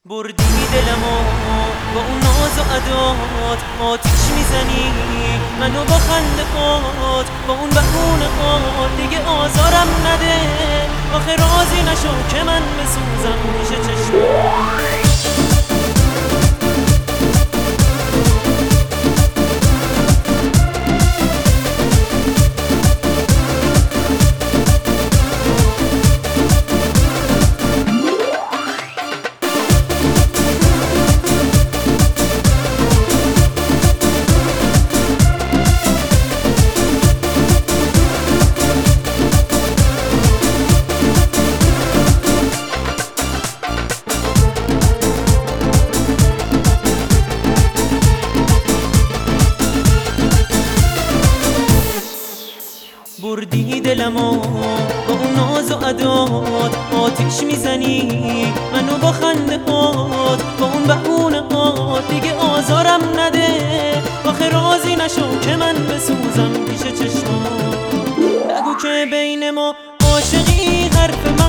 بردی دلمو با اون ناز و عدات، آتیش میزنی منو با خنده هات، با اون بهونه هات دیگه آزارم نده. آخه راضی نشو که من بسوزم پیش چشمات. بردی دلمو با اون ناز و عدات، آتیش میزنی منو با خنده هات، با اون بهونه هات دیگه آزارم نده. آخه راضی نشو که من بسوزم پیش چشمات. نگو که بین ما عاشقی حرف من